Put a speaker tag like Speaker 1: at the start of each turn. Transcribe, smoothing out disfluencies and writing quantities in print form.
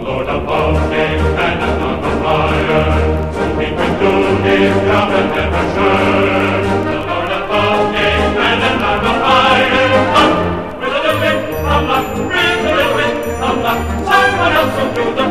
Speaker 1: Lord above gave man a love of fire, so he could do his job and never shirk. The Lord above gave man a love of fire. Up with a little bit of luck, bring a little bit of luck. Someone else will do the